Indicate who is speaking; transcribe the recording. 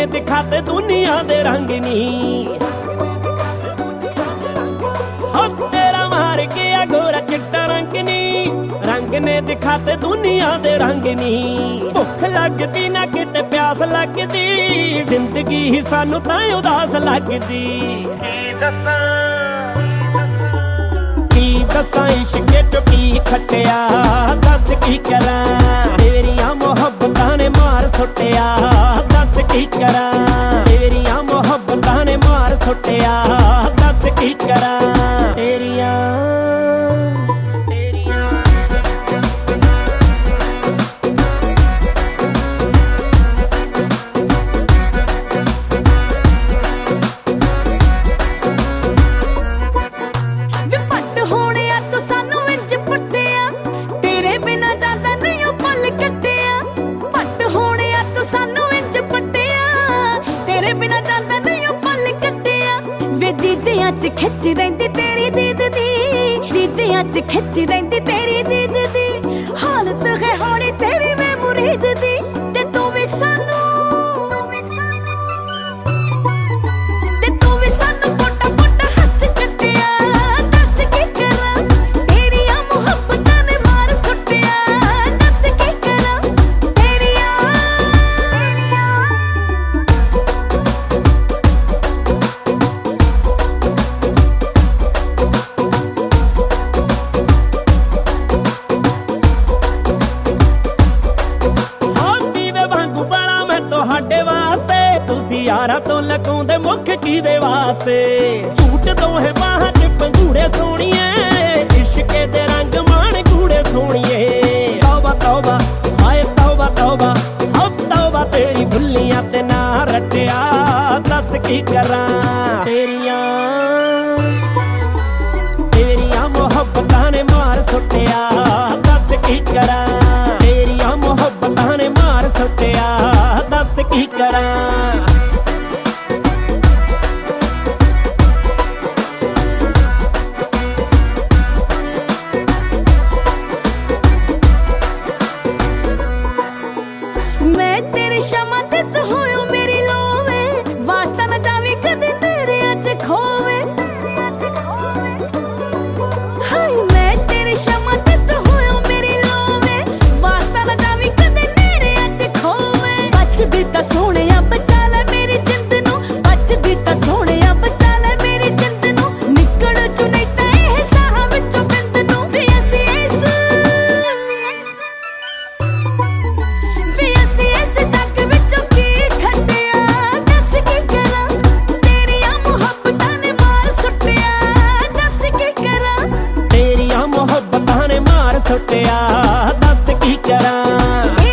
Speaker 1: दिखाते दुनिया दे रंग नी। हो तेरा मार के गोरा चिट्टा रंग नी, रंग ने दिखाते दुनिया दे रंग नी। भुख लगदी ना किते प्यास लगदी, जिंदगी ही सानू तां उदास लगदी। दसां इश्के चो की खटिया, दस की करा तेरिया मोहब्बतां ने मार सुटिया। दस की करा तेरिया मोहब्बतां ने मार सुटिया। दस की करा तेरिया
Speaker 2: च खिच रहिंदी तेरी दीद दी, दीदियां च खिच रहिंदी तेरी दीद दी। हालत है हौली तेरी मैं मुरीद दी, ते तू भी सानू पोटा पोटा हस कटिया। दस की करा तेरिया मोहब्बतां ने मार सुटिया। दस की करा तेरिया
Speaker 1: ਤੁਹਾਡੇ ਵਾਸਤੇ ਤੁਸੀਂ ਯਾਰਾਂ ਤੋਂ ਲਕਾਉਂਦੇ ਮੁੱਖ ਕੀਦੇ ਵਾਸਤੇ। ਝੂਟ ਦੋਹੇ ਬਾਹਾਂ 'ਚ ਪੰਘੂੜੇ ਸੋਹਣੀਏ, ਇਸ਼ਕੇ ਦੇ ਰੰਗ ਮਾਣ ਗੂੜੇ ਸੋਹਣੀਏ। ਤੌਬਾ ਤੌਬਾ ਹਾਏ ਤੌਬਾ ਤੌਬਾ, ਹੋ ਤੌਬਾ ਤੇਰੀ ਭੁੱਲੀਆਂ ਤੇ ਨਾ ਰੱਟਿਆ। ਦੱਸ ਕੀ ਕਰਾਂ ਤੇਰੀਆਂ ਮੁਹੱਬਤਾਂ ਨੇ ਮਾਰ ਸੁੱਟਿਆ। ਦੱਸ ਕੀ ਕਰਾਂ ਤੇਰੀਆਂ ਮੁਹੱਬਤਾਂ ਨੇ ਮਾਰ ਸੁੱਟਿਆ। दस की करा
Speaker 2: मैं तेरी शमा ते तू होयो मेरी लोवे। वास्ता न जावी कदे तेरे अच खोवे। हाय मैं तेरी शमा ते तू होयो मेरी लोवे। वास्ता न जावी कदे तेरे अच खोवे। बचदी तां सोहणिया बचा ले मेरी जिंद नूं, बचदी तां सोहणिया बचा ले मेरी जिंद नूं। निकल चु नहीं तां इह साहां विचों बिंद नूं। वे असीं इस जग विचों की खटिया। दस की करा तेरिया मोहब्बतां ने मार सुटिया। दस की करा
Speaker 1: तेरिया मोहब्बतां ने मार सुटिया। दस की करा